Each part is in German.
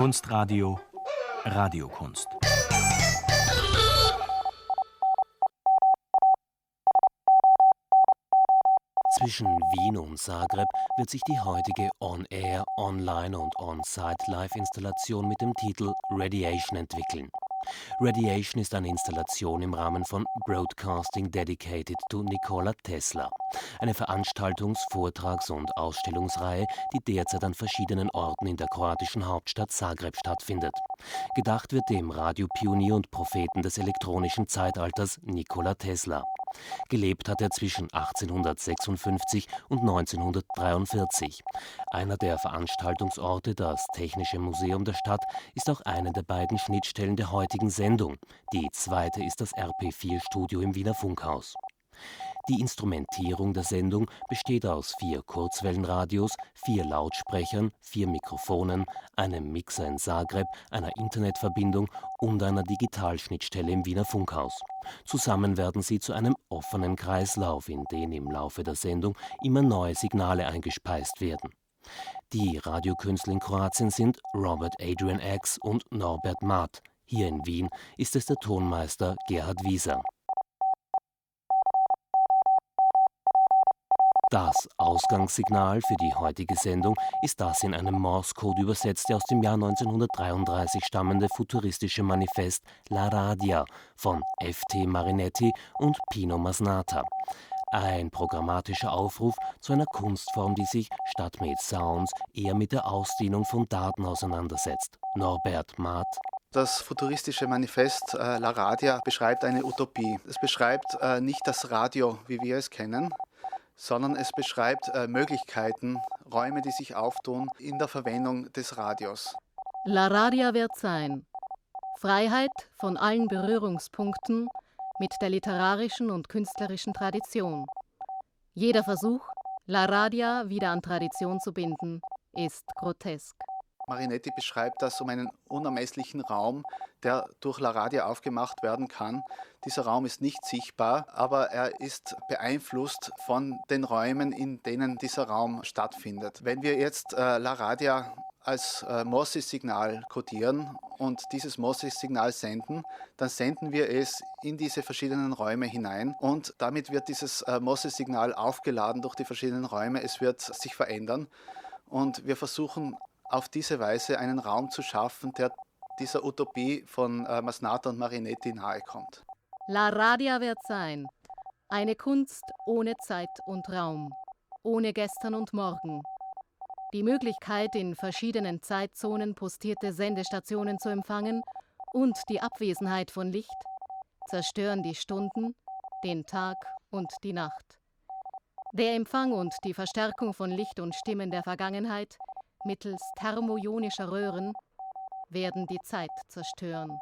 Kunstradio Radiokunst. Zwischen Wien und Zagreb wird sich die heutige On-Air, Online- und On-Site-Live-Installation mit dem Titel Radiation entwickeln. Radiation ist eine Installation im Rahmen von Broadcasting Dedicated to Nikola Tesla, eine Veranstaltungs-, Vortrags- und Ausstellungsreihe, die derzeit an verschiedenen Orten in der kroatischen Hauptstadt Zagreb stattfindet. Gedacht wird dem Radiopionier und Propheten des elektronischen Zeitalters Nikola Tesla. Gelebt hat er zwischen 1856 und 1943. Einer der Veranstaltungsorte, das Technische Museum der Stadt, ist auch eine der beiden Schnittstellen der heutigen Sendung. Die zweite ist das RP4-Studio im Wiener Funkhaus. Die Instrumentierung der Sendung besteht aus 4 Kurzwellenradios, 4 Lautsprechern, 4 Mikrofonen, einem Mixer in Zagreb, einer Internetverbindung und einer Digitalschnittstelle im Wiener Funkhaus. Zusammen werden sie zu einem offenen Kreislauf, in den im Laufe der Sendung immer neue Signale eingespeist werden. Die Radiokünstler in Kroatien sind Robert Adrian X und Norbert Maat. Hier in Wien ist es der Tonmeister Gerhard Wieser. Das Ausgangssignal für die heutige Sendung ist das in einem Morse-Code übersetzte aus dem Jahr 1933 stammende futuristische Manifest La Radia von F.T. Marinetti und Pino Masnata. Ein programmatischer Aufruf zu einer Kunstform, die sich statt mit Sounds eher mit der Ausdehnung von Daten auseinandersetzt. Norbert Maat. Das futuristische Manifest La Radia beschreibt eine Utopie. Es beschreibt nicht das Radio, wie wir es kennen, sondern es beschreibt Möglichkeiten, Räume, die sich auftun in der Verwendung des Radios. La Radia wird sein Freiheit von allen Berührungspunkten mit der literarischen und künstlerischen Tradition. Jeder Versuch, La Radia wieder an Tradition zu binden, ist grotesk. Marinetti beschreibt das um einen unermesslichen Raum, der durch La Radia aufgemacht werden kann. Dieser Raum ist nicht sichtbar, aber er ist beeinflusst von den Räumen, in denen dieser Raum stattfindet. Wenn wir jetzt La Radia als Morse-Signal kodieren und dieses Morse-Signal senden, dann senden wir es in diese verschiedenen Räume hinein und damit wird dieses Morse-Signal aufgeladen durch die verschiedenen Räume. Es wird sich verändern und wir versuchen auf diese Weise einen Raum zu schaffen, der dieser Utopie von Masnata und Marinetti nahekommt. La Radia wird sein eine Kunst ohne Zeit und Raum, ohne Gestern und Morgen. Die Möglichkeit, in verschiedenen Zeitzonen postierte Sendestationen zu empfangen und die Abwesenheit von Licht zerstören die Stunden, den Tag und die Nacht. Der Empfang und die Verstärkung von Licht und Stimmen der Vergangenheit mittels thermoionischer Röhren werden die Zeit zerstören.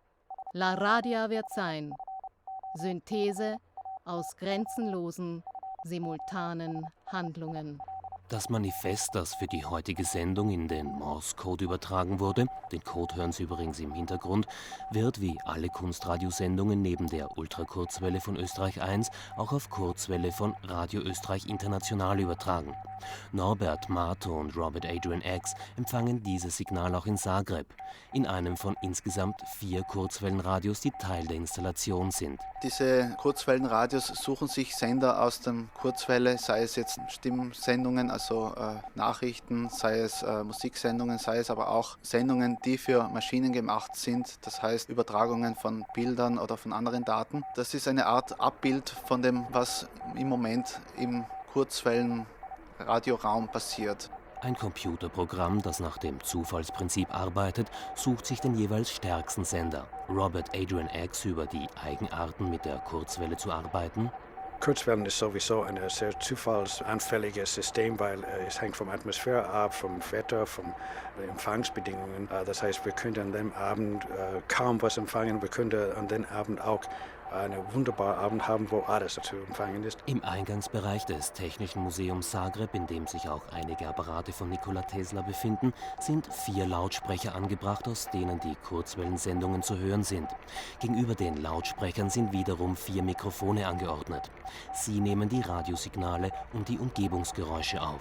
La Radia wird sein Synthese aus grenzenlosen, simultanen Handlungen. Das Manifest, das für die heutige Sendung in den Morse-Code übertragen wurde, den Code hören Sie übrigens im Hintergrund, wird wie alle Kunstradiosendungen neben der Ultrakurzwelle von Österreich 1 auch auf Kurzwelle von Radio Österreich International übertragen. Norbert Maat und Robert Adrian X empfangen dieses Signal auch in Zagreb, in einem von insgesamt 4 Kurzwellenradios, die Teil der Installation sind. Diese Kurzwellenradios suchen sich Sender aus der Kurzwelle, sei es jetzt Stimmsendungen, also Nachrichten, sei es Musiksendungen, sei es aber auch Sendungen, die für Maschinen gemacht sind, das heißt Übertragungen von Bildern oder von anderen Daten. Das ist eine Art Abbild von dem, was im Moment im Kurzwellenradioraum passiert. Ein Computerprogramm, das nach dem Zufallsprinzip arbeitet, sucht sich den jeweils stärksten Sender. Robert Adrian X über die Eigenarten mit der Kurzwelle zu arbeiten. Kurzwellen ist sowieso ein sehr zufallsanfälliges System, weil es hängt vom Atmosphäre ab, vom Wetter, von Empfangsbedingungen. Das heißt, wir können an dem Abend kaum was empfangen, wir können an dem Abend auch einen wunderbaren Abend haben, wo alles zu empfangen ist. Im Eingangsbereich des Technischen Museums Zagreb, in dem sich auch einige Apparate von Nikola Tesla befinden, sind 4 Lautsprecher angebracht, aus denen die Kurzwellensendungen zu hören sind. Gegenüber den Lautsprechern sind wiederum 4 Mikrofone angeordnet. Sie nehmen die Radiosignale und die Umgebungsgeräusche auf.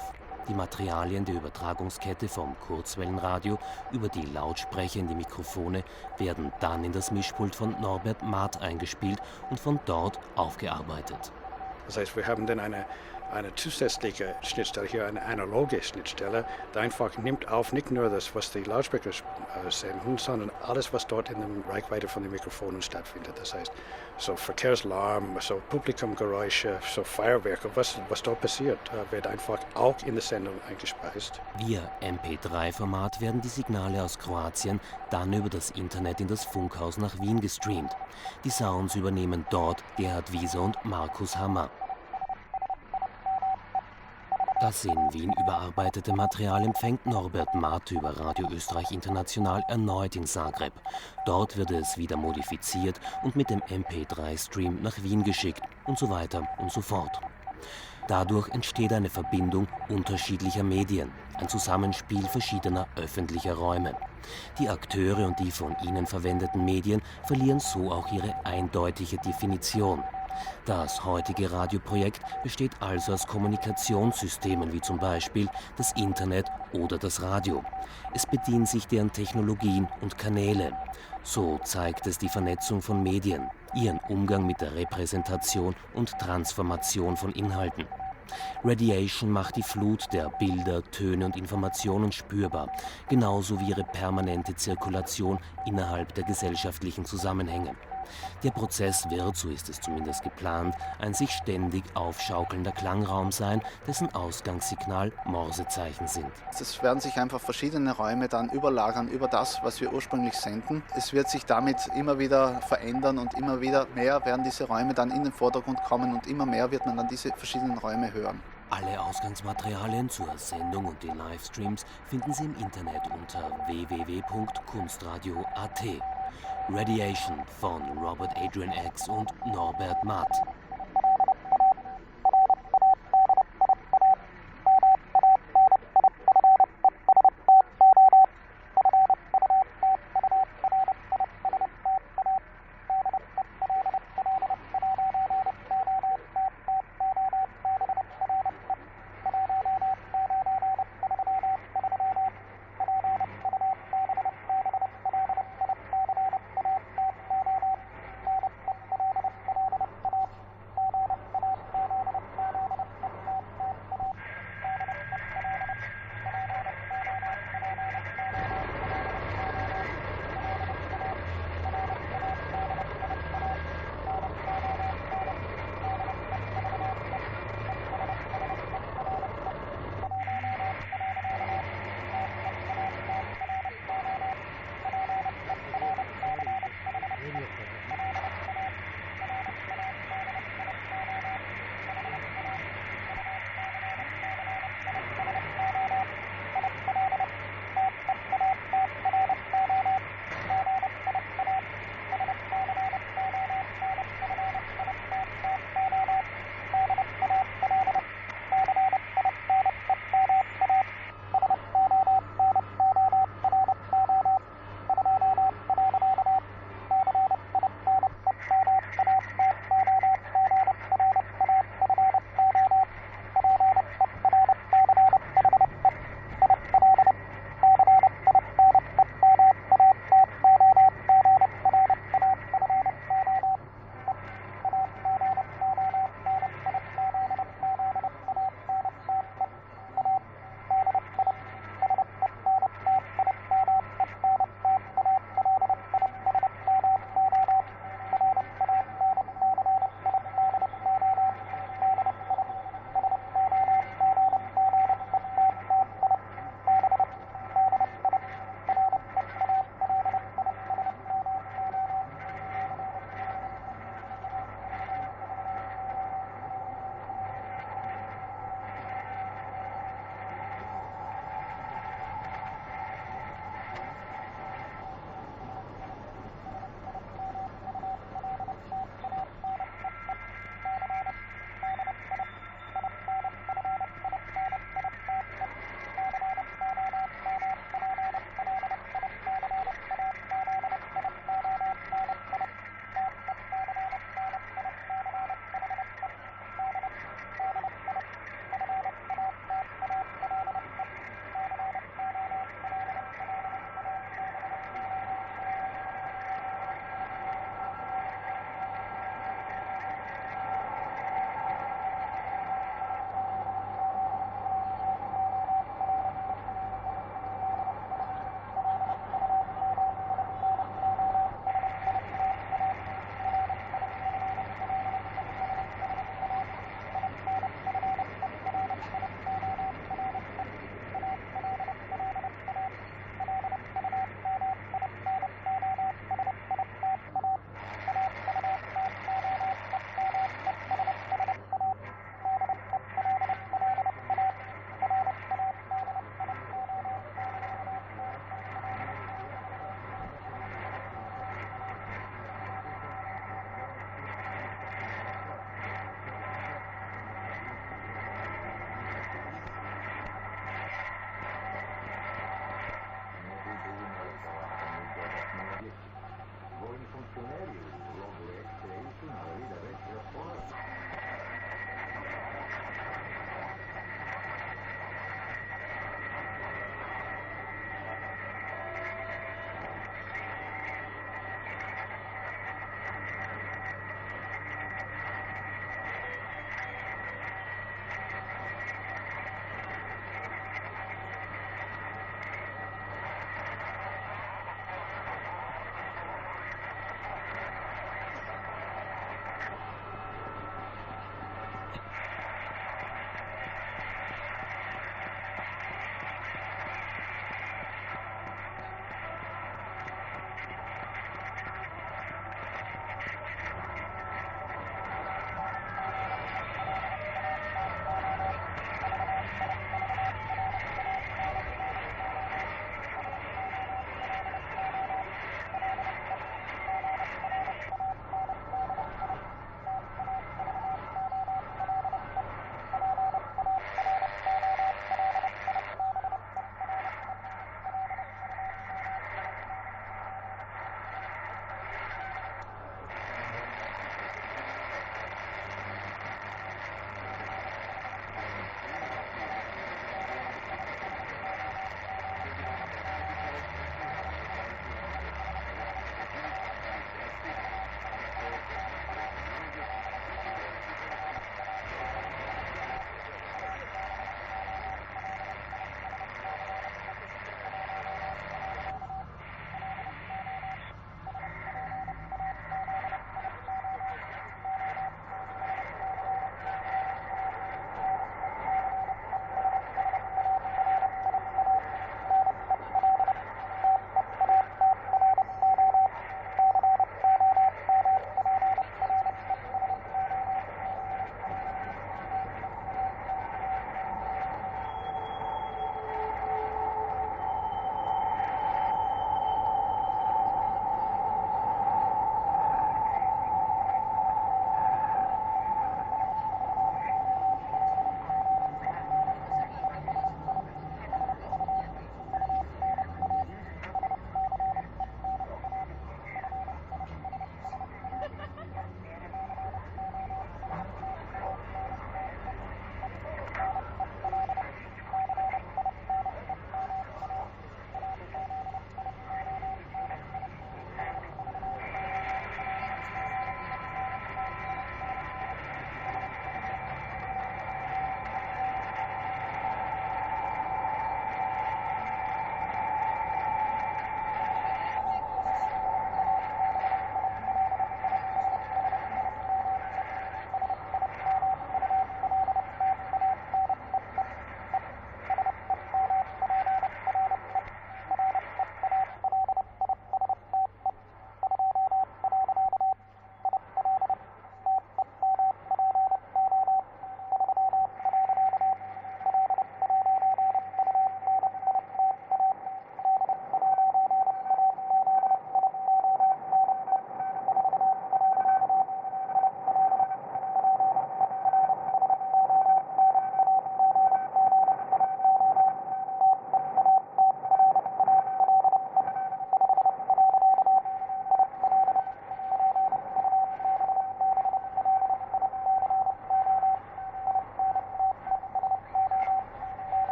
Die Materialien der Übertragungskette vom Kurzwellenradio über die Lautsprecher in die Mikrofone werden dann in das Mischpult von Norbert Maat eingespielt und von dort aufgearbeitet. Das heißt, wir haben dann eine zusätzliche Schnittstelle hier, eine analoge Schnittstelle, die einfach nimmt auf nicht nur das, was die Lautsprecher senden, sondern alles, was dort in der Reichweite von den Mikrofonen stattfindet. Das heißt, so Verkehrslärm, so Publikumgeräusche, so Feuerwerke, was dort passiert, wird einfach auch in der Sendung eingespeist. Via MP3-Format werden die Signale aus Kroatien dann über das Internet in das Funkhaus nach Wien gestreamt. Die Sounds übernehmen dort Gerhard Wieser und Markus Hammer. Das in Wien überarbeitete Material empfängt Norbert Maat über Radio Österreich International erneut in Zagreb. Dort wird es wieder modifiziert und mit dem MP3-Stream nach Wien geschickt und so weiter und so fort. Dadurch entsteht eine Verbindung unterschiedlicher Medien, ein Zusammenspiel verschiedener öffentlicher Räume. Die Akteure und die von ihnen verwendeten Medien verlieren so auch ihre eindeutige Definition. Das heutige Radioprojekt besteht also aus Kommunikationssystemen wie zum Beispiel das Internet oder das Radio. Es bedient sich deren Technologien und Kanäle. So zeigt es die Vernetzung von Medien, ihren Umgang mit der Repräsentation und Transformation von Inhalten. Radiation macht die Flut der Bilder, Töne und Informationen spürbar, genauso wie ihre permanente Zirkulation innerhalb der gesellschaftlichen Zusammenhänge. Der Prozess wird, so ist es zumindest geplant, ein sich ständig aufschaukelnder Klangraum sein, dessen Ausgangssignal Morsezeichen sind. Es werden sich einfach verschiedene Räume dann überlagern über das, was wir ursprünglich senden. Es wird sich damit immer wieder verändern und immer wieder mehr werden diese Räume dann in den Vordergrund kommen und immer mehr wird man dann diese verschiedenen Räume hören. Alle Ausgangsmaterialien zur Sendung und die Livestreams finden Sie im Internet unter www.kunstradio.at. Radiation von Robert Adrian X und Norbert Maat.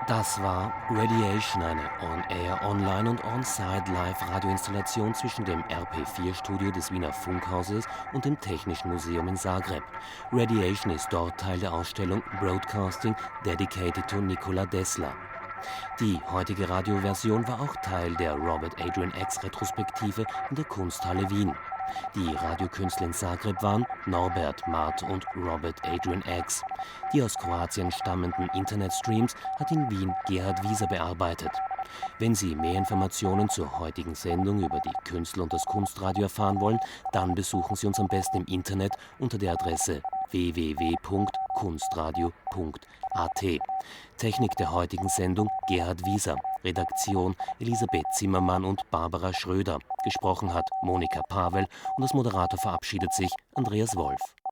Das war Radiation, eine On-Air, Online- und On-Site-Live-Radioinstallation zwischen dem RP4-Studio des Wiener Funkhauses und dem Technischen Museum in Zagreb. Radiation ist dort Teil der Ausstellung Broadcasting Dedicated to Nikola Tesla. Die heutige Radioversion war auch Teil der Robert Adrian X-Retrospektive in der Kunsthalle Wien. Die Radiokünstler in Zagreb waren Norbert Maat und Robert Adrian X. Die aus Kroatien stammenden Internetstreams hat in Wien Gerhard Wieser bearbeitet. Wenn Sie mehr Informationen zur heutigen Sendung über die Künstler und das Kunstradio erfahren wollen, dann besuchen Sie uns am besten im Internet unter der Adresse www.kunstradio.at. Technik der heutigen Sendung Gerhard Wieser. Redaktion Elisabeth Zimmermann und Barbara Schröder. Gesprochen hat Monika Pavel und als Moderator verabschiedet sich Andreas Wolf.